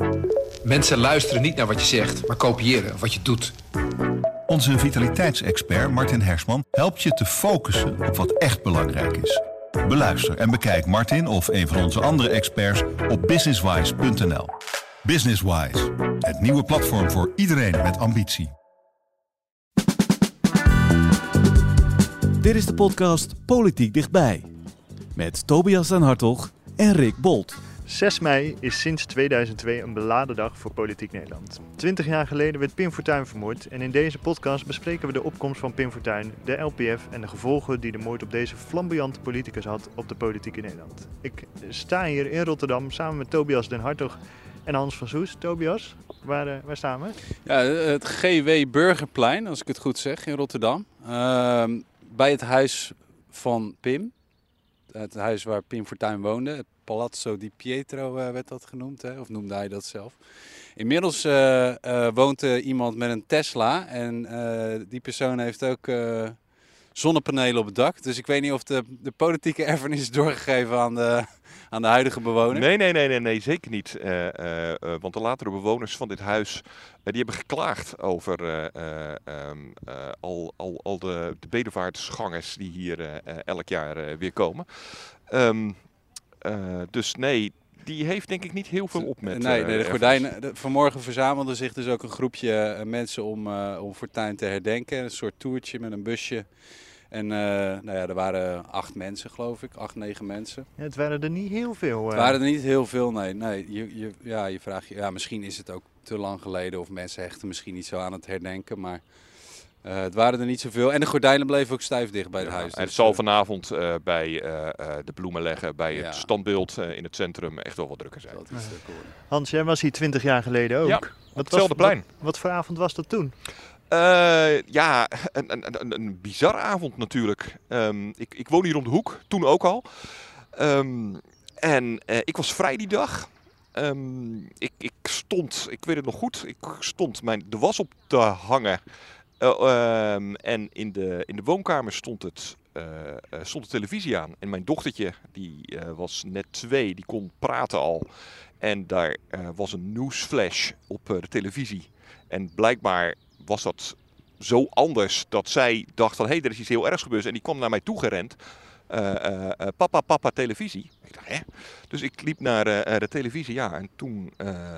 Mensen luisteren niet naar wat je zegt, maar kopiëren wat je doet. Onze vitaliteitsexpert Martin Hersman helpt je te focussen op wat echt belangrijk is. Beluister en bekijk Martin of een van onze andere experts op businesswise.nl. Businesswise, het nieuwe platform voor iedereen met ambitie. Dit is de podcast Politiek Dichtbij. Met Tobias den Hartog en Rick Bolt. 6 mei is sinds 2002 een beladen dag voor Politiek Nederland. 20 jaar geleden werd Pim Fortuyn vermoord en in deze podcast bespreken we de opkomst van Pim Fortuyn, de LPF en de gevolgen die de moord op deze flamboyante politicus had op de politiek in Nederland. Ik sta hier in Rotterdam samen met Tobias den Hartog en Hans van Soest. Tobias, waar staan we? Ja, het GW Burgerplein, als ik het goed zeg, in Rotterdam. Bij het huis van Pim. Het huis waar Pim Fortuyn woonde. Het Palazzo di Pietro werd dat genoemd, hè? Of noemde hij dat zelf. Inmiddels woont iemand met een Tesla en die persoon heeft ook zonnepanelen op het dak. Dus ik weet niet of de politieke erfenis is doorgegeven aan de huidige bewoner. Nee, zeker niet. Want de latere bewoners van dit huis die hebben geklaagd over al de bedevaartsgangers die hier elk jaar weer komen. Dus nee, die heeft denk ik niet heel veel op met... Nee, de gordijnen. Vanmorgen verzamelde zich dus ook een groepje mensen om Fortuyn te herdenken. Een soort toertje met een busje. En er waren 8 mensen, geloof ik. 8, 9 mensen. Ja, het waren er niet heel veel. Het waren er niet heel veel, nee. Je vraagt je, misschien is het ook te lang geleden of mensen hechten misschien niet zo aan het herdenken, maar het waren er niet zoveel. En de gordijnen bleven ook stijf dicht bij het huis. En het zal vanavond bij de bloemen leggen, bij het standbeeld in het centrum echt wel wat drukker zijn. Hans, jij was hier 20 jaar geleden ook. Ja, hetzelfde plein. Wat voor avond was dat toen? Een bizarre avond natuurlijk. Ik woon hier om de hoek, toen ook al. Ik was vrij die dag. Ik stond, ik weet het nog goed, ik stond de was op te hangen. En in de woonkamer stond de televisie aan. En mijn dochtertje, die was net 2, die kon praten al. En daar was een nieuwsflash op de televisie. En blijkbaar was dat zo anders dat zij dacht van, er is iets heel ergs gebeurd. En die kwam naar mij toe gerend. Papa, televisie. Ik dacht, hè? Dus ik liep naar de televisie, ja. En toen,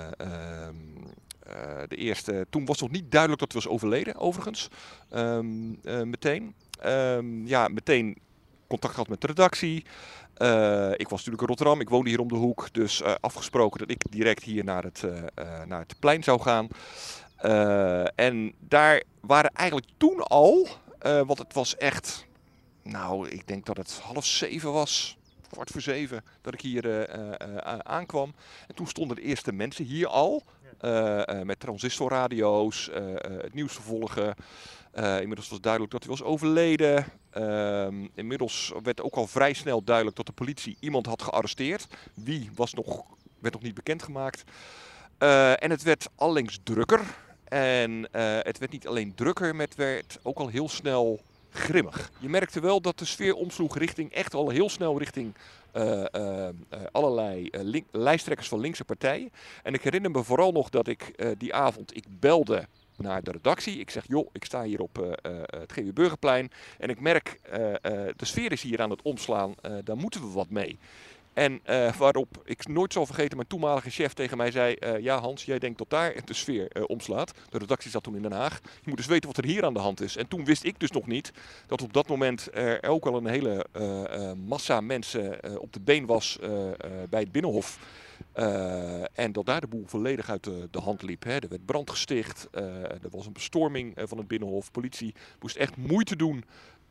toen was nog niet duidelijk dat hij was overleden, overigens. Meteen. Meteen contact gehad met de redactie. Ik was natuurlijk in Rotterdam, ik woonde hier om de hoek. Dus afgesproken dat ik direct hier naar het plein zou gaan. En daar waren eigenlijk toen al, want het was echt, ik denk dat het 6:30 was, 6:15, dat ik hier aankwam. En toen stonden de eerste mensen hier al, met transistorradio's, het nieuws te volgen. Inmiddels was duidelijk dat hij was overleden. Inmiddels werd ook al vrij snel duidelijk dat de politie iemand had gearresteerd. Wie werd nog niet bekendgemaakt. En het werd allengs drukker. En het werd niet alleen drukker, maar het werd ook al heel snel grimmig. Je merkte wel dat de sfeer omsloeg echt al heel snel richting allerlei lijsttrekkers van linkse partijen. En ik herinner me vooral nog dat ik die avond, ik belde naar de redactie. Ik zeg, ik sta hier op het GW Burgerplein en ik merk, de sfeer is hier aan het omslaan, daar moeten we wat mee. En waarop ik nooit zal vergeten, mijn toenmalige chef tegen mij zei, ja Hans, jij denkt dat daar de sfeer omslaat. De redactie zat toen in Den Haag. Je moet dus weten wat er hier aan de hand is. En toen wist ik dus nog niet dat op dat moment er ook al een hele massa mensen op de been was bij het Binnenhof. En dat daar de boel volledig uit de hand liep. Hè. Er werd brand gesticht, er was een bestorming van het Binnenhof. Politie moest echt moeite doen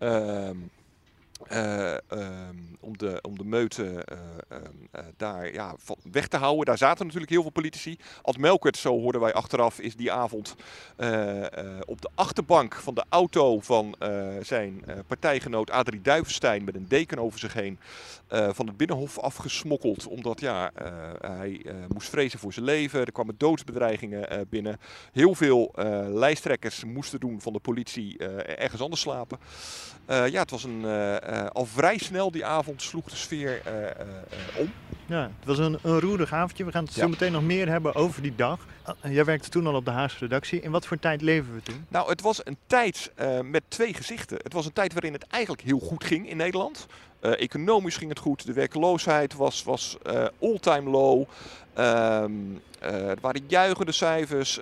om de meute daar weg te houden. Daar zaten natuurlijk heel veel politici. Ad Melkert, zo hoorden wij achteraf, is die avond op de achterbank van de auto van zijn partijgenoot Adrie Duivenstein met een deken over zich heen van het Binnenhof afgesmokkeld. Omdat hij moest vrezen voor zijn leven. Er kwamen doodsbedreigingen binnen. Heel veel lijsttrekkers moesten doen van de politie ergens anders slapen. Het was een al vrij snel die avond sloeg de sfeer om. Ja, het was een roerig avondje. We gaan het zo meteen nog meer hebben over die dag. Jij werkte toen al op de Haagse redactie. In wat voor tijd leven we toen? Nou, het was een tijd met twee gezichten. Het was een tijd waarin het eigenlijk heel goed ging in Nederland. Economisch ging het goed. De werkloosheid was all-time low. Er waren juichende cijfers.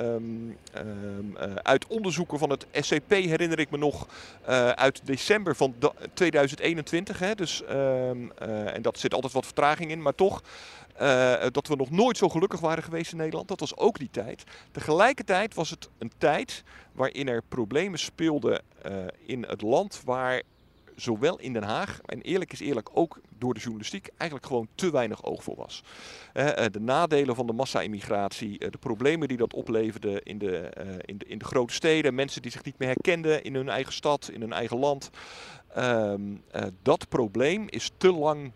Uit onderzoeken van het SCP herinner ik me nog uit december van 2021. Hè, dus, en dat zit altijd wat vertraging in, maar toch. Dat we nog nooit zo gelukkig waren geweest in Nederland. Dat was ook die tijd. Tegelijkertijd was het een tijd waarin er problemen speelden in het land waar zowel in Den Haag en eerlijk is eerlijk ook door de journalistiek eigenlijk gewoon te weinig oog voor was. De nadelen van de massa-immigratie, de problemen die dat opleverde in de grote steden, mensen die zich niet meer herkenden in hun eigen stad, in hun eigen land. Dat probleem is te lang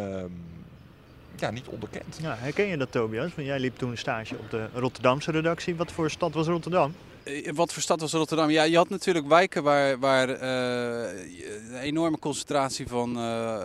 niet onderkend. Ja, herken je dat, Tobias? Want jij liep toen een stage op de Rotterdamse redactie. Wat voor stad was Rotterdam? Wat voor stad was Rotterdam? Ja, je had natuurlijk wijken waar een enorme concentratie van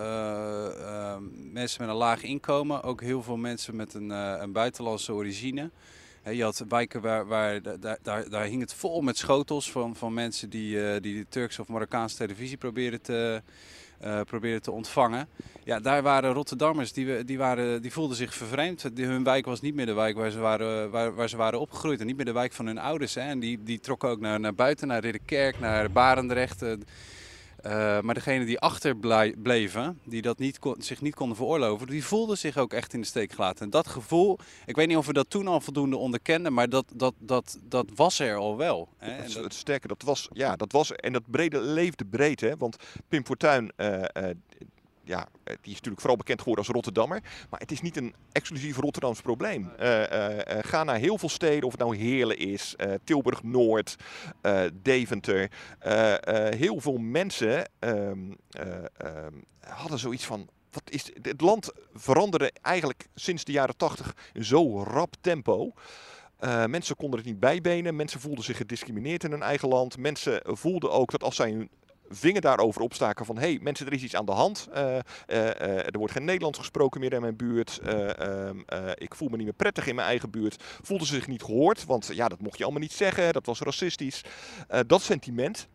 mensen met een laag inkomen. Ook heel veel mensen met een buitenlandse origine. Je had wijken waar daar hing het vol met schotels van mensen die de Turkse of Marokkaanse televisie probeerden te ontvangen. Ja, daar waren Rotterdammers, die voelden zich vervreemd. Hun wijk was niet meer de wijk waar ze waren opgegroeid en niet meer de wijk van hun ouders. Hè. En die trokken ook naar buiten, naar Ridderkerk, naar Barendrecht. Maar degenen die achterbleven, die dat zich niet konden veroorloven, die voelden zich ook echt in de steek gelaten. En dat gevoel, ik weet niet of we dat toen al voldoende onderkenden, maar dat was er al wel. Hè. Het sterke, dat was en dat leefde breed. Hè? Want Pim Fortuyn, die is natuurlijk vooral bekend geworden als Rotterdammer. Maar het is niet een exclusief Rotterdams probleem. Ga naar heel veel steden, of het nou Heerlen is, Tilburg-Noord, Deventer. Heel veel mensen hadden zoiets van, het land veranderde eigenlijk sinds de jaren 80 in zo rap tempo. Mensen konden het niet bijbenen. Mensen voelden zich gediscrimineerd in hun eigen land. Mensen voelden ook dat als zij hun vinger daarover opstaken van hey, mensen, er is iets aan de hand. Er wordt geen Nederlands gesproken meer in mijn buurt. Ik voel me niet meer prettig in mijn eigen buurt. Voelden ze zich niet gehoord, want ja, dat mocht je allemaal niet zeggen. Dat was racistisch. Dat sentiment,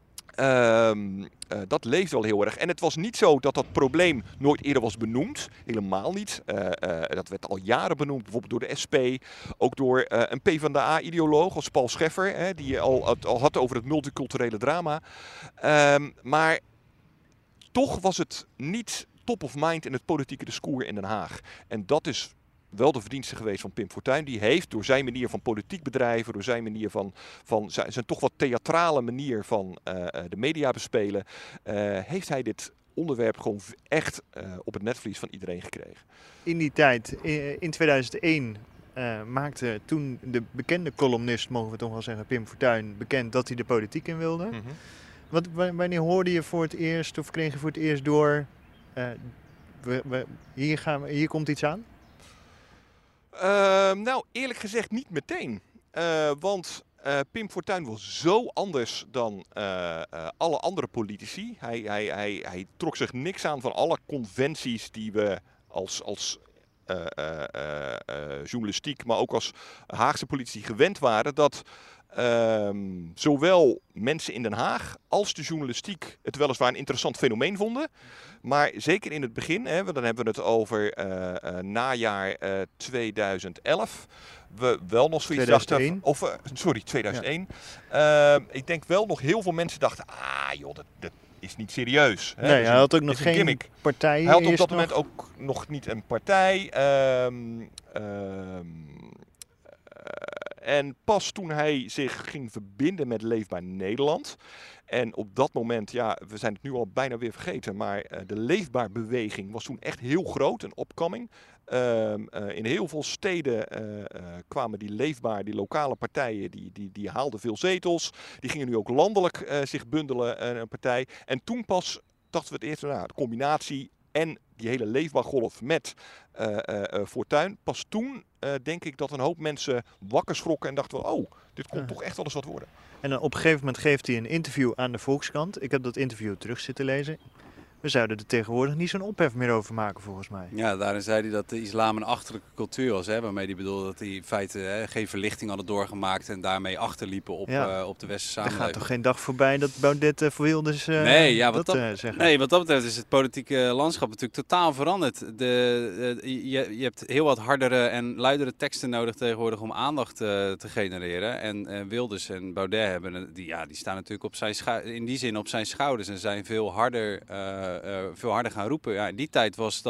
dat leeft wel heel erg. En het was niet zo dat dat probleem nooit eerder was benoemd. Helemaal niet. Dat werd al jaren benoemd, bijvoorbeeld door de SP. Ook door een PvdA-ideoloog als Paul Scheffer, die al had over het multiculturele drama. Maar toch was het niet top of mind in het politieke discours in Den Haag. En dat is wel de verdienste geweest van Pim Fortuyn. Die heeft door zijn manier van politiek bedrijven, door zijn manier van zijn toch wat theatrale manier van de media bespelen, heeft hij dit onderwerp gewoon echt op het netvlies van iedereen gekregen. In die tijd, in 2001, maakte toen de bekende columnist, mogen we toch wel zeggen, Pim Fortuyn, bekend dat hij de politiek in wilde. Mm-hmm. Wanneer hoorde je voor het eerst, of kreeg je voor het eerst door, hier komt iets aan? Nou, eerlijk gezegd niet meteen. Want Pim Fortuyn was zo anders dan alle andere politici. Hij trok zich niks aan van alle conventies die we als journalistiek, maar ook als Haagse politici gewend waren. Dat zowel mensen in Den Haag als de journalistiek het weliswaar een interessant fenomeen vonden. Maar zeker in het begin, want dan hebben we het over najaar 2011. We wel nog zoiets 2001. dachten. 2001. Ik denk wel nog heel veel mensen dachten, joh, dat is niet serieus. Hè? Nee, hij had ook nog geen partij. Hij had op dat moment ook nog niet een partij. En pas toen hij zich ging verbinden met Leefbaar Nederland. En op dat moment, we zijn het nu al bijna weer vergeten, maar de Leefbaar-beweging was toen echt heel groot, een opkoming. In heel veel steden kwamen die lokale partijen, die haalden veel zetels. Die gingen nu ook landelijk zich bundelen, een partij. En toen pas dachten we het eerst, de combinatie en die hele leefbaargolf met Fortuyn. Pas toen denk ik dat een hoop mensen wakker schrokken en dachten dit kon toch echt wel eens wat worden. En dan op een gegeven moment geeft hij een interview aan de Volkskrant. Ik heb dat interview terug zitten lezen. we zouden er tegenwoordig niet zo'n ophef meer over maken volgens mij. Ja, daarin zei hij dat de islam een achterlijke cultuur was. Hè, waarmee hij bedoelde dat die in feite geen verlichting hadden doorgemaakt en daarmee achterliepen op de westerse Er samenleving. gaat toch geen dag voorbij dat Baudet voor Wilders zeggen. Nee, wat dat betreft is het politieke landschap natuurlijk totaal veranderd. Je hebt heel wat hardere en luidere teksten nodig tegenwoordig om aandacht te genereren. En Wilders en Baudet die staan natuurlijk in die zin op zijn schouders en zijn veel harder gaan roepen. Ja, in die tijd was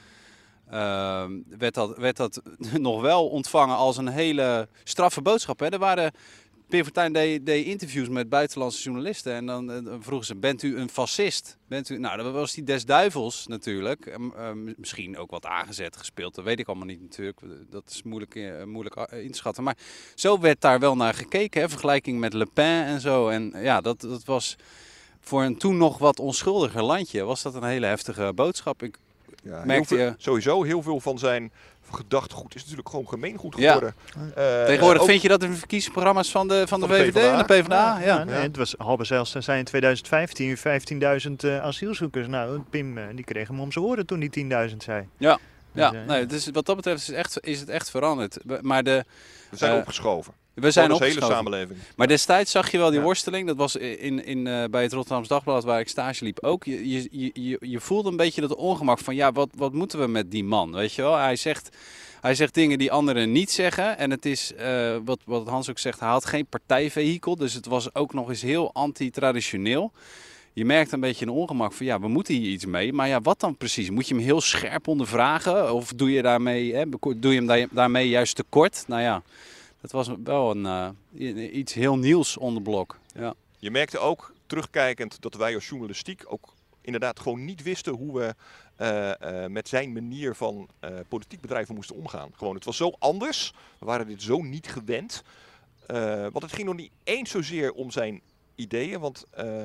werd dat nog wel ontvangen als een hele straffe boodschap. Hè? Er waren... Pim Fortuyn deed interviews met buitenlandse journalisten en dan vroegen ze, bent u een fascist? Nou, dat was die des duivels natuurlijk. Misschien ook wat aangezet gespeeld, dat weet ik allemaal niet natuurlijk. Dat is moeilijk in te schatten. Maar zo werd daar wel naar gekeken, hè? Vergelijking met Le Pen en zo. En ja, dat was voor een toen nog wat onschuldiger landje, was dat een hele heftige boodschap. Sowieso heel veel van zijn gedachtegoed is natuurlijk gewoon gemeengoed geworden. Ja. Tegenwoordig vind je dat in de verkiezingsprogramma's van de VVD en de PvdA? Ja. Nee, het was halve zelfs. Er zijn in 2015 15.000 asielzoekers. Nou, Pim die kreeg hem om zijn oren toen hij 10.000 zei. Dus wat dat betreft is het echt veranderd. Maar we zijn opgeschoven. We zijn de hele samenleving. Maar destijds zag je wel die worsteling. Dat was bij het Rotterdams Dagblad waar ik stage liep ook. Je voelde een beetje dat ongemak van wat moeten we met die man? Weet je wel? Hij zegt dingen die anderen niet zeggen. En het is, wat Hans ook zegt, hij had geen partijvehikel. Dus het was ook nog eens heel anti-traditioneel. Je merkt een beetje een ongemak van we moeten hier iets mee. Maar wat dan precies? Moet je hem heel scherp ondervragen? Of doe je hem daarmee juist tekort? Nou ja. Dat was wel iets heel nieuws onder blok. Ja. Je merkte ook, terugkijkend, dat wij als journalistiek ook inderdaad gewoon niet wisten hoe we met zijn manier van politiek bedrijven moesten omgaan. Gewoon, het was zo anders. We waren dit zo niet gewend. Want het ging nog niet eens zozeer om zijn ideeën. Want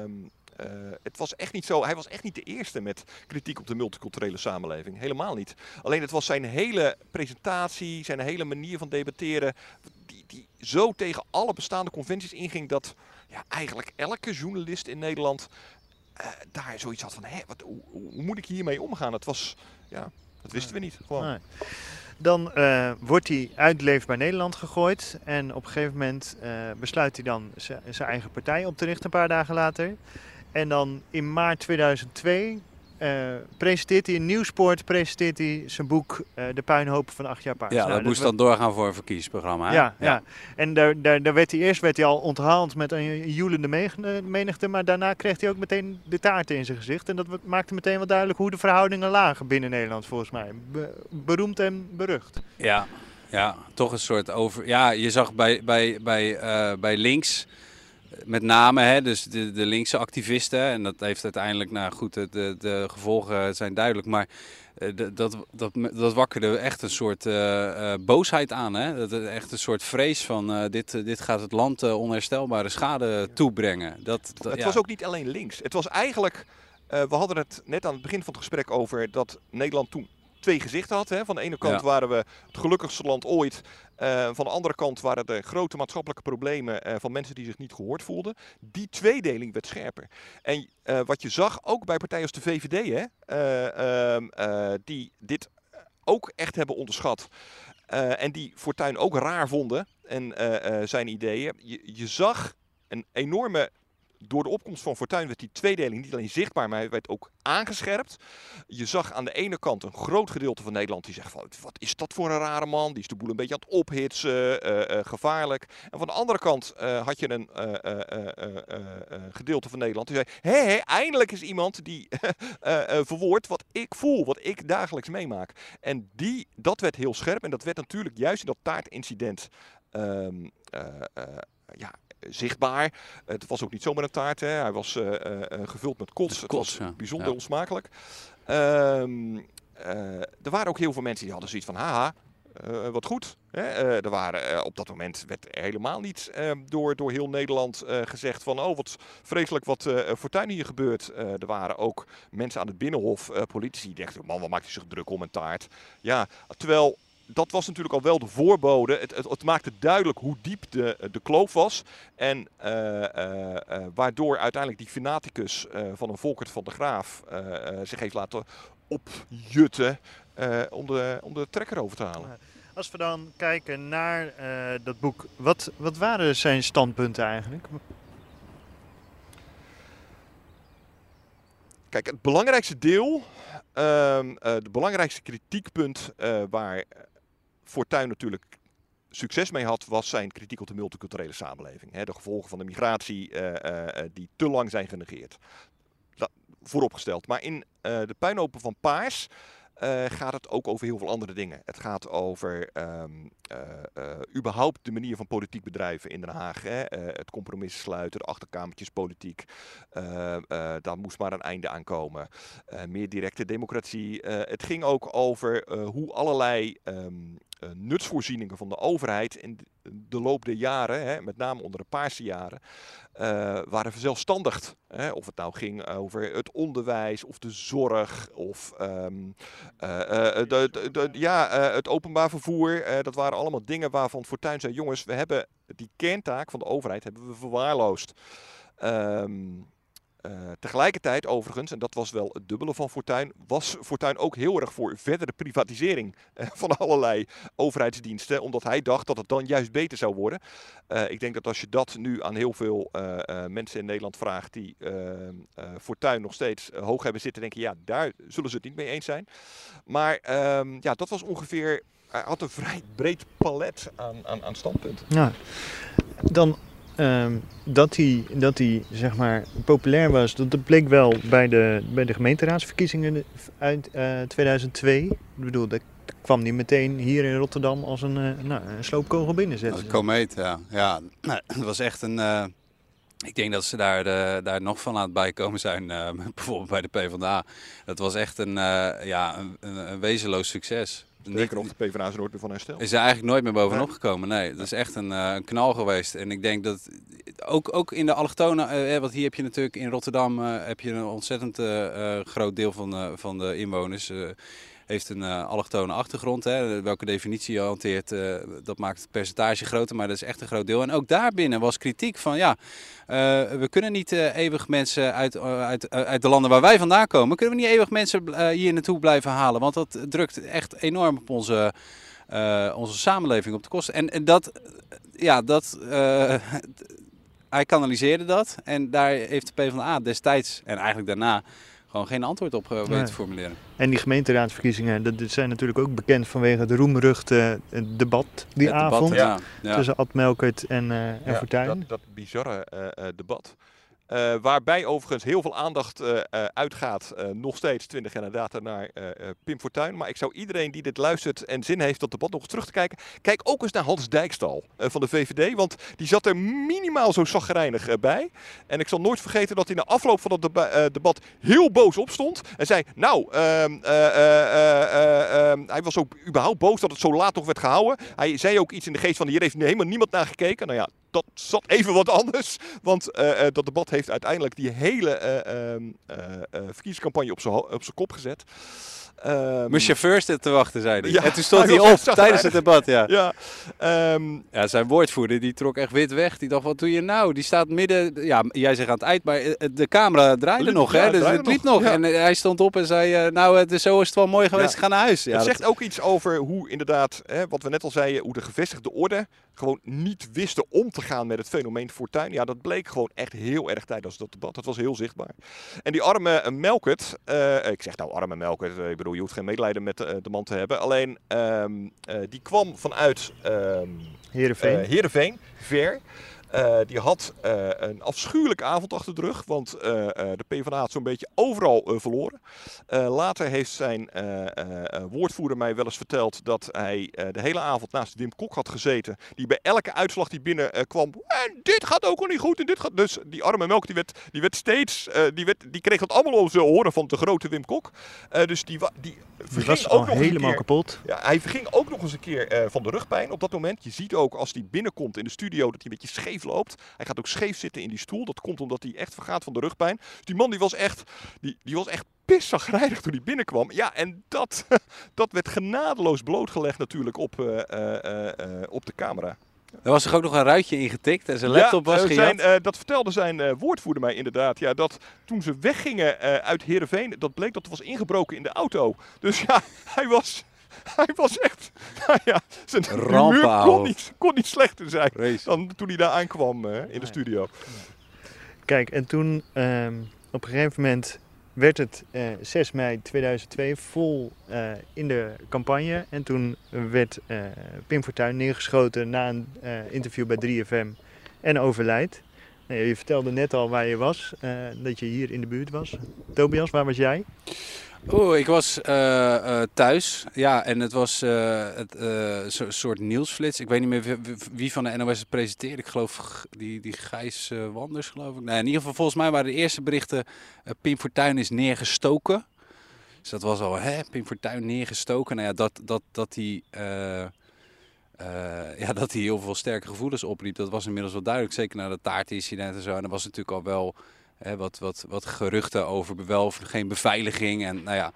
het was echt niet zo. Hij was echt niet de eerste met kritiek op de multiculturele samenleving. Helemaal niet. Alleen het was zijn hele presentatie, zijn hele manier van debatteren, die zo tegen alle bestaande conventies inging dat eigenlijk elke journalist in Nederland daar zoiets had van, hoe moet ik hiermee omgaan? Dat wisten we niet. Gewoon. Nee. Dan wordt hij uit Leefbaar Nederland gegooid en op een gegeven moment besluit hij dan zijn eigen partij op te richten een paar dagen later. En dan in maart 2002 presenteert hij in Nieuwsport zijn boek De Puinhopen van 8 jaar paars. Ja, dat moest dan doorgaan voor een verkiezingsprogramma. Hè? Ja. En daar werd hij al onthaald met een joelende menigte, maar daarna kreeg hij ook meteen de taarten in zijn gezicht. En dat maakte meteen wel duidelijk hoe de verhoudingen lagen binnen Nederland volgens mij. Beroemd en berucht. Ja, toch een soort over... Ja, je zag bij links... Met name, hè, dus de linkse activisten, en dat heeft uiteindelijk, de gevolgen zijn duidelijk, maar dat wakkerde echt een soort boosheid aan. Hè? Echt een soort vrees van dit gaat het land onherstelbare schade toebrengen. Het was ook niet alleen links. Het was eigenlijk, we hadden het net aan het begin van het gesprek over dat Nederland toen 2 gezichten had. Hè? Van de ene kant waren we het gelukkigste land ooit. Van de andere kant waren er grote maatschappelijke problemen van mensen die zich niet gehoord voelden. Die tweedeling werd scherper. En wat je zag, ook bij partijen als de VVD, die dit ook echt hebben onderschat. En die Fortuyn ook raar vonden en zijn ideeën. Je zag een enorme... Door de opkomst van Fortuyn werd die tweedeling niet alleen zichtbaar, maar hij werd ook aangescherpt. Je zag aan de ene kant een groot gedeelte van Nederland die zegt van, wat is dat voor een rare man? Die is de boel een beetje aan het ophitsen, gevaarlijk. En van de andere kant had je een gedeelte van Nederland die zei, eindelijk is iemand die verwoordt wat ik voel, wat ik dagelijks meemaak. En dat werd heel scherp en dat werd natuurlijk juist in dat taartincident zichtbaar. Het was ook niet zomaar een taart. Hè. Hij was gevuld met kots. Het was bijzonder onsmakelijk. Er waren ook heel veel mensen die hadden zoiets van wat goed. Hè. Er waren, op dat moment werd er helemaal niet door heel Nederland gezegd van wat vreselijk wat Fortuyn hier gebeurt. Er waren ook mensen aan het Binnenhof, politici, die dachten, man, wat maakt hij zich druk om een taart? Ja, terwijl dat was natuurlijk al wel de voorbode. Het maakte duidelijk hoe diep de kloof was. En waardoor uiteindelijk die fanaticus van een Volkert van der Graaf zich heeft laten opjutten om de trekker over te halen. Als we dan kijken naar dat boek, wat waren zijn standpunten eigenlijk? Kijk, het belangrijkste deel, de belangrijkste kritiekpunt waar Fortuyn natuurlijk succes mee had, was zijn kritiek op de multiculturele samenleving. Hè, de gevolgen van de migratie die te lang zijn genegeerd. Vooropgesteld. Maar in de puinhopen van Paars gaat het ook over heel veel andere dingen. Het gaat over überhaupt de manier van politiek bedrijven in Den Haag. Het compromis sluiten, de achterkamertjespolitiek. Daar moest maar een einde aan komen. Meer directe democratie. Het ging ook over hoe allerlei nutsvoorzieningen van de overheid in de loop der jaren, met name onder de Paarse jaren, waren verzelfstandigd. Of het nou ging over het onderwijs of de zorg of het openbaar vervoer. Dat waren allemaal dingen waarvan Fortuyn zei, jongens, we hebben die kerntaak van de overheid hebben we verwaarloosd. Tegelijkertijd overigens, en dat was wel het dubbele van Fortuyn, was Fortuyn ook heel erg voor verdere privatisering van allerlei overheidsdiensten, omdat hij dacht dat het dan juist beter zou worden. Ik denk dat als je dat nu aan heel veel mensen in Nederland vraagt die Fortuyn nog steeds hoog hebben zitten, denken ja, daar zullen ze het niet mee eens zijn. Maar dat was ongeveer, hij had een vrij breed palet aan standpunten. Ja, dan dat hij zeg maar populair was, dat bleek wel bij de gemeenteraadsverkiezingen uit 2002. Ik bedoel, dat kwam niet meteen hier in Rotterdam als een sloopkogel binnenzetten. Een komeet, ja. Het was echt een... Ik denk dat ze daar nog van aan het bijkomen zijn, bijvoorbeeld bij de PvdA. Dat was echt een wezenloos succes. Zeker of de PvdA is er nooit meer van hersteld. Is er eigenlijk nooit meer bovenop gekomen. Nee, dat is echt een knal geweest. En ik denk dat ook in de allochtonen, want hier heb je natuurlijk in Rotterdam heb je een ontzettend groot deel van de inwoners heeft een allochtone achtergrond. Hè. Welke definitie je hanteert, dat maakt het percentage groter, maar dat is echt een groot deel. En ook daarbinnen was kritiek van we kunnen niet eeuwig mensen uit de landen waar wij vandaan komen, kunnen we niet eeuwig mensen hier naartoe blijven halen. Want dat drukt echt enorm op onze samenleving op de kosten. En hij kanaliseerde dat en daar heeft de PvdA destijds en eigenlijk daarna gewoon geen antwoord op weten te formuleren. En die gemeenteraadsverkiezingen, dat zijn natuurlijk ook bekend vanwege het roemruchte debat die avond tussen Ad Melkert en Fortuyn. Dat bizarre debat. Waarbij overigens heel veel aandacht uitgaat, nog steeds 20 jaar later, naar Pim Fortuyn. Maar ik zou iedereen die dit luistert en zin heeft dat debat nog eens terug te kijken, kijk ook eens naar Hans Dijkstal van de VVD. Want die zat er minimaal zo chagrijnig bij. En ik zal nooit vergeten dat hij na afloop van dat debat heel boos opstond. En zei, hij was ook überhaupt boos dat het zo laat nog werd gehouden. Hij zei ook iets in de geest van, hier heeft helemaal niemand naar gekeken. Nou ja, dat zat even wat anders, want dat debat heeft uiteindelijk die hele verkiezingscampagne op zijn kop gezet. Mijn chauffeur zit te wachten, zei hij. Ja, en toen stond hij op tijdens het debat. Zijn woordvoerder die trok echt wit weg. Die dacht, wat doe je nou? Die staat midden, jij zegt aan het eind, maar de camera draaide nog. Hè? Dus het liep nog. Ja. En hij stond op en zei, zo is het wel mooi geweest, ga naar huis. Het zegt ook iets over hoe inderdaad, wat we net al zeiden, hoe de gevestigde orde gewoon niet wisten om te gaan met het fenomeen Fortuyn. Ja, dat bleek gewoon echt heel erg tijdens dat debat. Dat was heel zichtbaar. En die arme Melkert, ik zeg nou arme Melkert, ik bedoel, je hoeft geen medelijden met de man te hebben. Alleen, die kwam vanuit Heerenveen, ver. Die had een afschuwelijke avond achter de rug, want de PvdA had zo'n beetje overal verloren. Later heeft zijn woordvoerder mij wel eens verteld dat hij de hele avond naast Wim Kok had gezeten. Die bij elke uitslag die binnenkwam, en dit gaat ook al niet goed. En dit gaat... Dus die arme Melk die werd steeds, die kreeg het allemaal over zijn horen van de grote Wim Kok. Dus die was al helemaal kapot. Ja, hij verging ook nog eens een keer van de rugpijn op dat moment. Je ziet ook als hij binnenkomt in de studio dat hij een beetje scheef loopt. Hij gaat ook scheef zitten in die stoel. Dat komt omdat hij echt vergaat van de rugpijn. Dus die man die was echt pissagrijnig toen hij binnenkwam. Ja, en dat werd genadeloos blootgelegd natuurlijk op de camera. Er was toch ook nog een ruitje ingetikt en zijn laptop was gejat? Dat vertelde zijn woordvoerder mij inderdaad. Ja, dat toen ze weggingen uit Heerenveen, dat bleek dat er was ingebroken in de auto. Dus ja, hij was echt... Nou ja, zijn humeur kon niet slechter zijn dan toen hij daar aankwam in de studio. Kijk, en toen op een gegeven moment werd het 6 mei 2002 vol in de campagne. En toen werd Pim Fortuyn neergeschoten na een interview bij 3FM en overlijdt. Je vertelde net al waar je was, dat je hier in de buurt was. Tobias, waar was jij? Ik was thuis. Ja, en het was een soort nieuwsflits. Ik weet niet meer wie van de NOS het presenteerde. Ik geloof die Gijs Wanders, geloof ik. Nee, in ieder geval, volgens mij waren de eerste berichten... Pim Fortuyn is neergestoken. Dus dat was al, Pim Fortuyn neergestoken. Nou ja, dat hij heel veel sterke gevoelens opriep, dat was inmiddels wel duidelijk. Zeker na de taartincident en zo. En er was natuurlijk al wel... Wat geruchten over wel of geen beveiliging. En nou ja,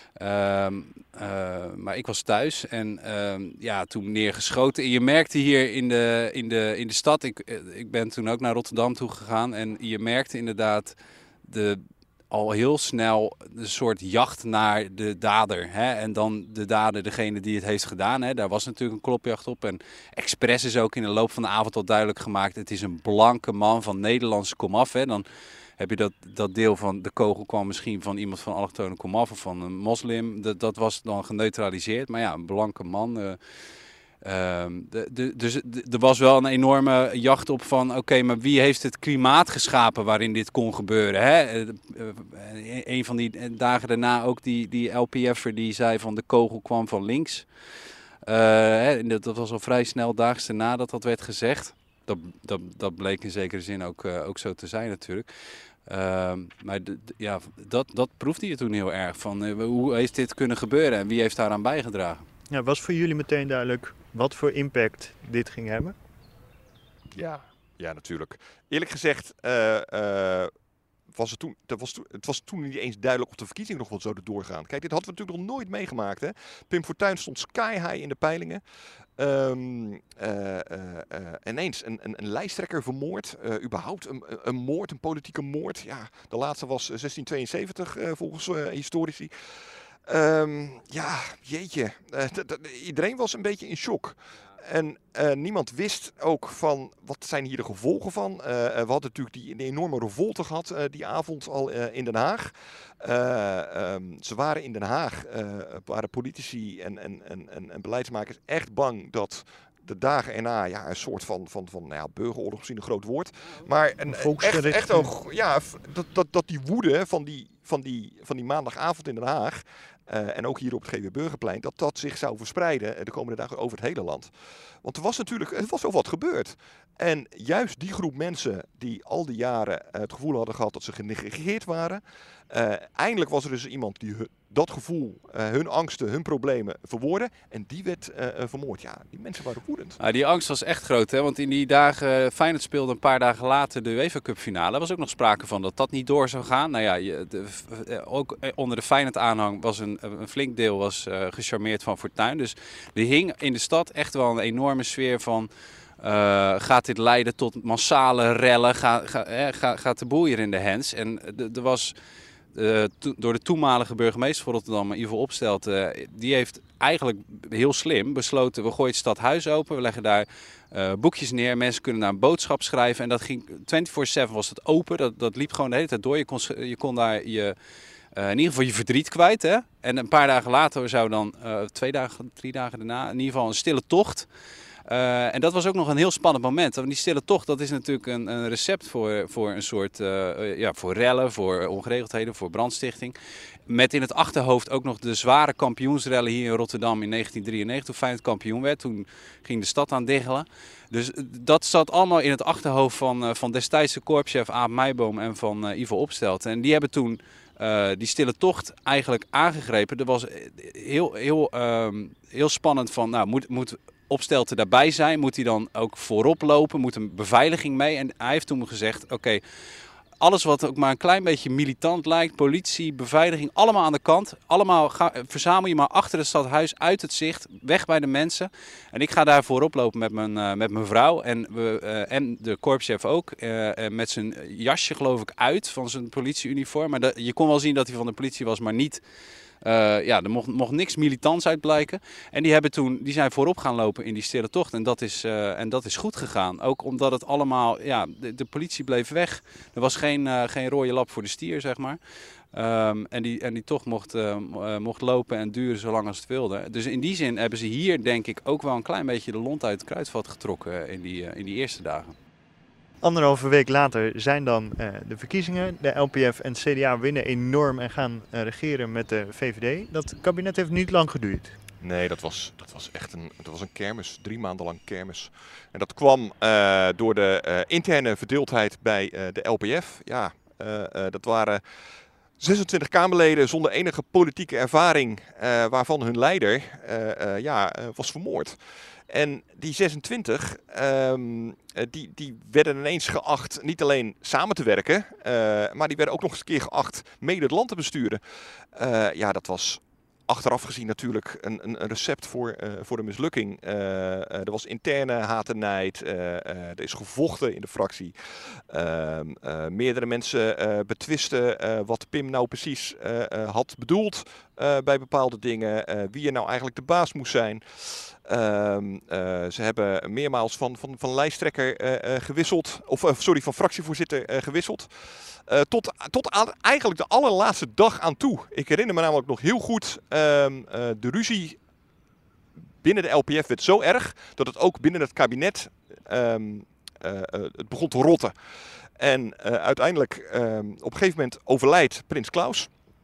maar ik was thuis en toen neergeschoten. En je merkte hier in de stad, ik ben toen ook naar Rotterdam toe gegaan. En je merkte inderdaad al heel snel een soort jacht naar de dader. Hè? En dan de dader, degene die het heeft gedaan. Hè? Daar was natuurlijk een klopjacht op. En expres is ook in de loop van de avond al duidelijk gemaakt. Het is een blanke man van Nederlandse komaf. Hè? Dan heb je dat deel van de kogel kwam misschien van iemand van allochtone komaf of van een moslim. Dat was dan geneutraliseerd. Maar ja, een blanke man. Dus er was wel een enorme jacht op van oké, maar wie heeft het klimaat geschapen waarin dit kon gebeuren? Hè? Een van die dagen daarna ook die LPF'er die zei van de kogel kwam van links. Dat was al vrij snel daags daarna dat werd gezegd. Dat bleek in zekere zin ook zo te zijn natuurlijk. Maar dat proefde je toen heel erg van hoe heeft dit kunnen gebeuren en wie heeft daaraan bijgedragen? Ja, was voor jullie meteen duidelijk wat voor impact dit ging hebben? Ja, natuurlijk. Eerlijk gezegd het was toen niet eens duidelijk of de verkiezingen nog wel zouden doorgaan. Kijk, dit hadden we natuurlijk nog nooit meegemaakt. Hè? Pim Fortuyn stond sky high in de peilingen. Ineens een lijsttrekker vermoord. Überhaupt een moord, een politieke moord. Ja, de laatste was 1672 volgens historici. Jeetje. Iedereen was een beetje in shock. En niemand wist ook van wat zijn hier de gevolgen van. We hadden natuurlijk die enorme revolte gehad die avond al in Den Haag. Ze waren in Den Haag, waren politici en beleidsmakers echt bang dat de dagen erna een soort van burgeroorlog, misschien een groot woord. Maar echt ook, dat die woede van die maandagavond in Den Haag... en ook hier op het GW Burgerplein, dat zich zou verspreiden de komende dagen over het hele land. Want er was wel wat gebeurd. En juist die groep mensen die al die jaren het gevoel hadden gehad dat ze genegeerd waren. Eindelijk was er dus iemand die dat gevoel, hun angsten, hun problemen verwoordde. En die werd vermoord. Ja, die mensen waren woedend. Die angst was echt groot, hè? Want in die dagen, Feyenoord speelde een paar dagen later de UEFA Cup finale. Er was ook nog sprake van dat niet door zou gaan. Nou ja, ook onder de Feyenoord aanhang was een flink deel gecharmeerd van Fortuyn. Dus er hing in de stad echt wel een enorme sfeer van... gaat dit leiden tot massale rellen? Gaat de boel hier in de hens? En er was... door de toenmalige burgemeester van Rotterdam, Ivo Opstelten, die heeft eigenlijk heel slim besloten, we gooien het stadhuis open, we leggen daar boekjes neer, mensen kunnen daar een boodschap schrijven en dat ging 24/7 was het open, dat liep gewoon de hele tijd door, je kon daar in ieder geval je verdriet kwijt. Hè? En een paar dagen later zou dan, 3 dagen daarna, in ieder geval een stille tocht. En dat was ook nog een heel spannend moment. Want die stille tocht, dat is natuurlijk een recept voor een soort, voor rellen, voor ongeregeldheden, voor brandstichting. Met in het achterhoofd ook nog de zware kampioensrellen hier in Rotterdam in 1993, toen Feyenoord kampioen werd. Toen ging de stad aan diggelen. Dus dat zat allemaal in het achterhoofd van destijds de korpschef Aap Meiboom en van Ivo Opstelten. En die hebben toen die stille tocht eigenlijk aangegrepen. Er was heel spannend van, moet Opstelten daarbij zijn? Moet hij dan ook voorop lopen? Moet een beveiliging mee? En hij heeft toen gezegd, oké, alles wat ook maar een klein beetje militant lijkt, politie, beveiliging, allemaal aan de kant. Allemaal verzamel je maar achter het stadhuis, uit het zicht, weg bij de mensen. En ik ga daar voorop lopen met mijn vrouw en de korpschef ook. Met zijn jasje geloof ik uit van zijn politieuniform. Maar je kon wel zien dat hij van de politie was, maar niet... er mocht niks militants uit blijken. En die zijn voorop gaan lopen in die stille tocht. En dat is goed gegaan. Ook omdat het allemaal... De politie bleef weg. Er was geen rode lap voor de stier, zeg maar. En die tocht mocht lopen en duren zolang als het wilde. Dus in die zin hebben ze hier, denk ik, ook wel een klein beetje de lont uit het kruidvat getrokken in die eerste dagen. 1,5 week later zijn dan de verkiezingen. De LPF en het CDA winnen enorm en gaan regeren met de VVD. Dat kabinet heeft niet lang geduurd. Nee, dat was echt een kermis, 3 maanden lang kermis. En dat kwam door de interne verdeeldheid bij de LPF. Ja, dat waren 26 Kamerleden zonder enige politieke ervaring, waarvan hun leider was vermoord. En die 26, die werden ineens geacht niet alleen samen te werken, maar die werden ook nog eens een keer geacht mede het land te besturen. Dat was achteraf gezien natuurlijk een recept voor de mislukking. Er was interne haat en nijd, er is gevochten in de fractie. Meerdere mensen betwisten wat Pim nou precies had bedoeld bij bepaalde dingen, wie er nou eigenlijk de baas moest zijn. Ze hebben meermaals van lijsttrekker gewisseld, van fractievoorzitter gewisseld. Tot aan eigenlijk de allerlaatste dag aan toe. Ik herinner me namelijk nog heel goed, de ruzie binnen de LPF werd zo erg dat het ook binnen het kabinet het begon te rotten. En uiteindelijk op een gegeven moment overlijdt Prins Claus.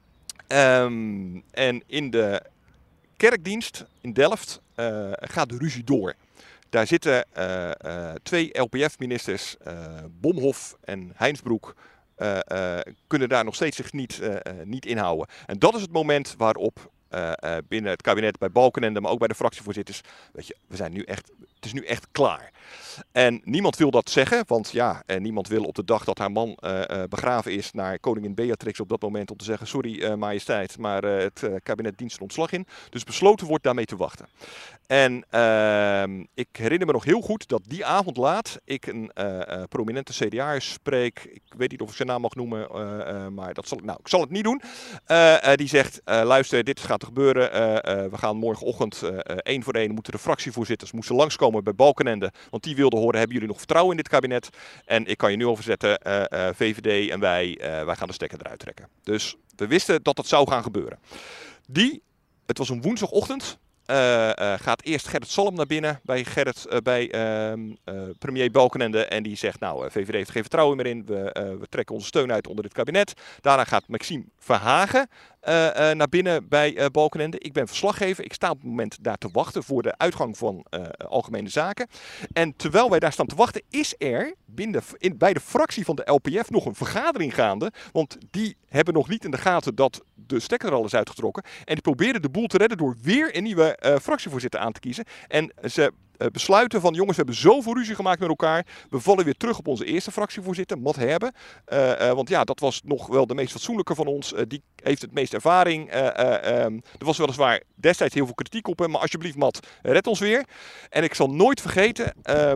En in de kerkdienst in Delft gaat de ruzie door. Daar zitten 2 LPF-ministers, Bomhoff en Heinsbroek, kunnen daar nog steeds zich niet inhouden. En dat is het moment waarop binnen het kabinet, bij Balkenende, maar ook bij de fractievoorzitters, weet je, het is nu echt klaar. En niemand wil dat zeggen, want niemand wil op de dag dat haar man begraven is naar koningin Beatrix op dat moment om te zeggen, sorry majesteit, maar het kabinet dient zijn ontslag in. Dus besloten wordt daarmee te wachten. En ik herinner me nog heel goed dat die avond laat ik een prominente CDA'er spreek. Ik weet niet of ik zijn naam mag noemen, maar ik zal het niet doen. Die zegt, luister, dit gaat er gebeuren. We gaan morgenochtend 1 voor 1 moeten de fractievoorzitters langskomen bij Balkenende. Want die wilden horen, hebben jullie nog vertrouwen in dit kabinet? En ik kan je nu overzetten, VVD en wij gaan de stekker eruit trekken. Dus we wisten dat dat zou gaan gebeuren. Het was een woensdagochtend. Gaat eerst Gerrit Salm naar binnen bij premier Balkenende en die zegt, VVD heeft geen vertrouwen meer in, we trekken onze steun uit onder dit kabinet. Daarna gaat Maxime Verhagen naar binnen bij Balkenende. Ik ben verslaggever, ik sta op het moment daar te wachten voor de uitgang van Algemene Zaken. En terwijl wij daar staan te wachten, is er bij de fractie van de LPF nog een vergadering gaande, want die hebben nog niet in de gaten dat de stekker er al is uitgetrokken. En die proberen de boel te redden door weer een nieuwe fractievoorzitter aan te kiezen. En ze besluiten van, jongens, we hebben zoveel ruzie gemaakt met elkaar. We vallen weer terug op onze eerste fractievoorzitter, Mat Herbe. Want dat was nog wel de meest fatsoenlijke van ons. Die heeft het meest ervaring. Er was weliswaar destijds heel veel kritiek op hem. Maar alsjeblieft, Mat, red ons weer. En ik zal nooit vergeten,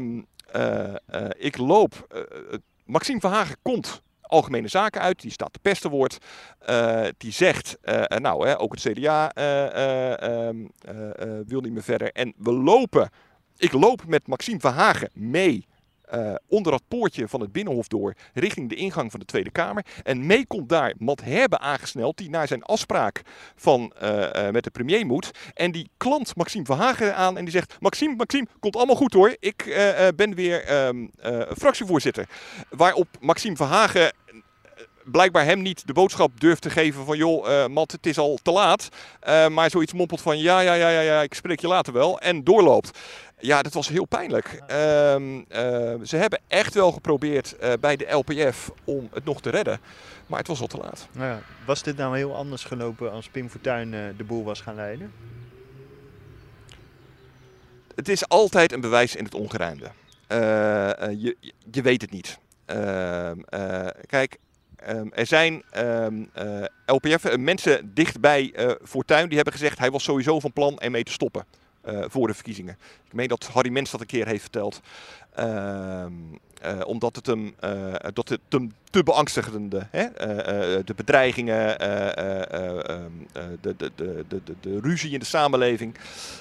ik loop... Maxime Verhagen komt Algemene Zaken uit, die staat te pestenwoord. Die zegt, ook het CDA wil niet meer verder. En ik loop met Maxime Verhagen mee onder dat poortje van het Binnenhof door richting de ingang van de Tweede Kamer. En mee komt daar Mat Herbe aangesneld, die naar zijn afspraak met de premier moet. En die klampt Maxime Verhagen aan en die zegt, Maxime, komt allemaal goed hoor. Ik ben weer fractievoorzitter. Waarop Maxime Verhagen blijkbaar hem niet de boodschap durft te geven van, joh, Mat, het is al te laat. Maar zoiets mompelt van, ja, ik spreek je later wel. En doorloopt. Ja, dat was heel pijnlijk. Ze hebben echt wel geprobeerd bij de LPF om het nog te redden. Maar het was al te laat. Nou ja, was dit nou heel anders gelopen als Pim Fortuyn de boel was gaan leiden? Het is altijd een bewijs in het ongerijmde. Je weet het niet. Kijk, Er zijn LPF, mensen dicht bij Fortuyn, die hebben gezegd hij was sowieso van plan ermee te stoppen voor de verkiezingen. Ik meen dat Harry Mens dat een keer heeft verteld. Omdat het hem te beangstigende, de bedreigingen, de ruzie in de samenleving.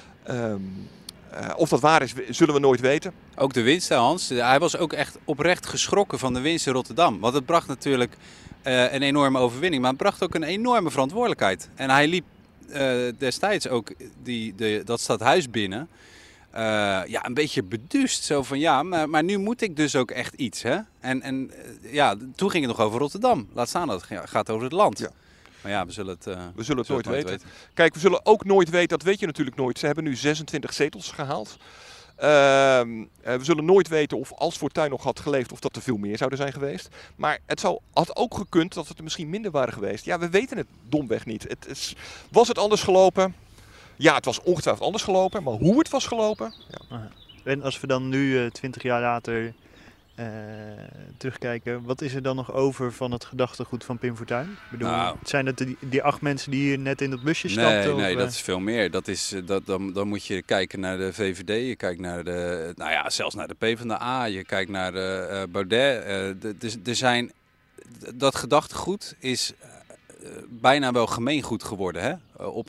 Of dat waar is, zullen we nooit weten. Ook de winst, Hans. Hij was ook echt oprecht geschrokken van de winst in Rotterdam. Want het bracht natuurlijk een enorme overwinning, maar het bracht ook een enorme verantwoordelijkheid. En hij liep destijds ook dat stadhuis binnen. Een beetje beduust. Zo van maar nu moet ik dus ook echt iets. Hè? En toen ging het nog over Rotterdam. Laat staan dat het gaat over het land. Ja. Maar we zullen het nooit weten. Kijk, we zullen ook nooit weten, dat weet je natuurlijk nooit. Ze hebben nu 26 zetels gehaald. We zullen nooit weten of als Fortuyn nog had geleefd of dat er veel meer zouden zijn geweest. Maar het had ook gekund dat het er misschien minder waren geweest. Ja, we weten het domweg niet. Was het anders gelopen? Ja, het was ongetwijfeld anders gelopen. Maar hoe het was gelopen? Ja. En als we dan nu 20 jaar later terugkijken, wat is er dan nog over van het gedachtegoed van Pim Fortuyn? Ik bedoel, zijn het die 8 mensen die hier net in dat busje stapten? Nee, dat is veel meer. Dan moet je kijken naar de VVD, je kijkt naar zelfs naar de PvdA, je kijkt naar Baudet. Dat gedachtegoed is bijna wel gemeengoed geworden. Hè?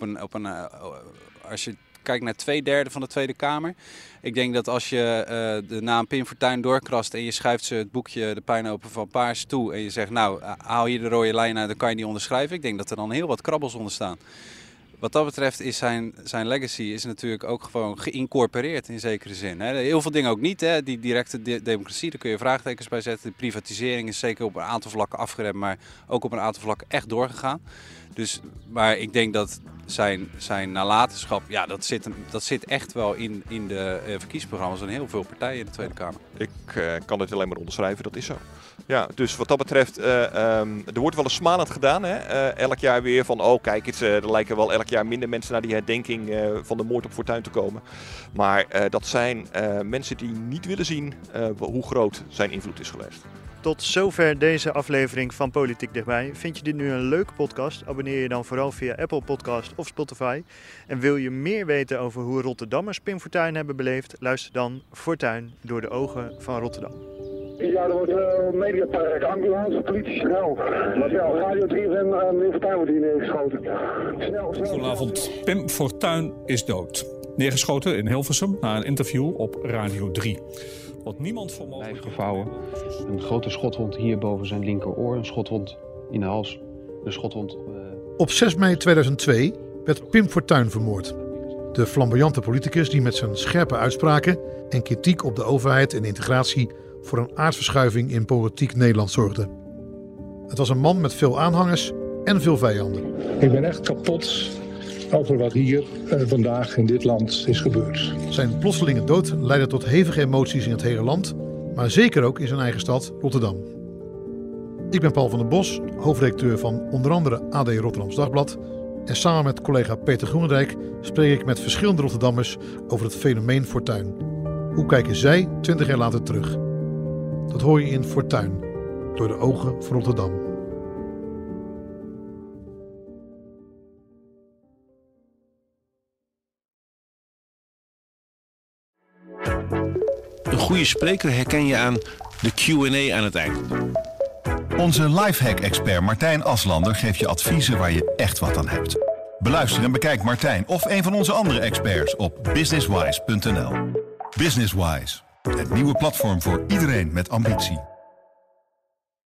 Als je kijkt naar 2/3 van de Tweede Kamer. Ik denk dat als je de naam Pim Fortuyn doorkrast en je schuift ze het boekje De Puinopen van Paars toe en je zegt, haal je de rode lijn uit, dan kan je die onderschrijven. Ik denk dat er dan heel wat krabbels onder staan. Wat dat betreft is zijn legacy is natuurlijk ook gewoon geïncorporeerd in zekere zin. Hè. Heel veel dingen ook niet. Hè. Die directe democratie, daar kun je vraagtekens bij zetten. De privatisering is zeker op een aantal vlakken afgeremd, maar ook op een aantal vlakken echt doorgegaan. Maar ik denk dat zijn nalatenschap, dat zit echt wel in de verkiezingsprogramma's van heel veel partijen in de Tweede Kamer. Ik kan het alleen maar onderschrijven, dat is zo. Ja, dus wat dat betreft, er wordt wel eens smalend gedaan. Hè? Elk jaar weer van, kijk eens, er lijken wel elk jaar minder mensen naar die herdenking van de moord op Fortuyn te komen. Maar dat zijn mensen die niet willen zien hoe groot zijn invloed is geweest. Tot zover deze aflevering van Politiek Dichtbij. Vind je dit nu een leuke podcast? Abonneer je dan vooral via Apple Podcast of Spotify. En wil je meer weten over hoe Rotterdammers Pim Fortuyn hebben beleefd? Luister dan Fortuyn door de ogen van Rotterdam. Ja, er wordt mediapark, ambulance, politie, snel. Marcel, Radio 3 en meneer Fortuyn wordt hier neergeschoten. Snel. Goedenavond. Pim Fortuyn is dood. Neergeschoten in Hilversum na een interview op Radio 3. Wat niemand voor mogelijk gevouwen. Een grote schotwond hier boven zijn linkeroor. Een schotwond in de hals. Een schotwond... Op 6 mei 2002 werd Pim Fortuyn vermoord. De flamboyante politicus die met zijn scherpe uitspraken en kritiek op de overheid en integratie voor een aardverschuiving in politiek Nederland zorgde. Het was een man met veel aanhangers en veel vijanden. Ik ben echt kapot over wat hier vandaag in dit land is gebeurd. Zijn plotselinge dood leidde tot hevige emoties in het hele land, maar zeker ook in zijn eigen stad Rotterdam. Ik ben Paul van der Bos, hoofdredacteur van onder andere AD Rotterdams Dagblad. En samen met collega Peter Groenendijk spreek ik met verschillende Rotterdammers over het fenomeen Fortuyn. Hoe kijken zij 20 jaar later terug? Dat hoor je in Fortuyn, door de ogen van Rotterdam. Een goede spreker herken je aan de Q&A aan het eind. Onze lifehack-expert Martijn Aslander geeft je adviezen waar je echt wat aan hebt. Beluister en bekijk Martijn of een van onze andere experts op businesswise.nl. Businesswise, het nieuwe platform voor iedereen met ambitie.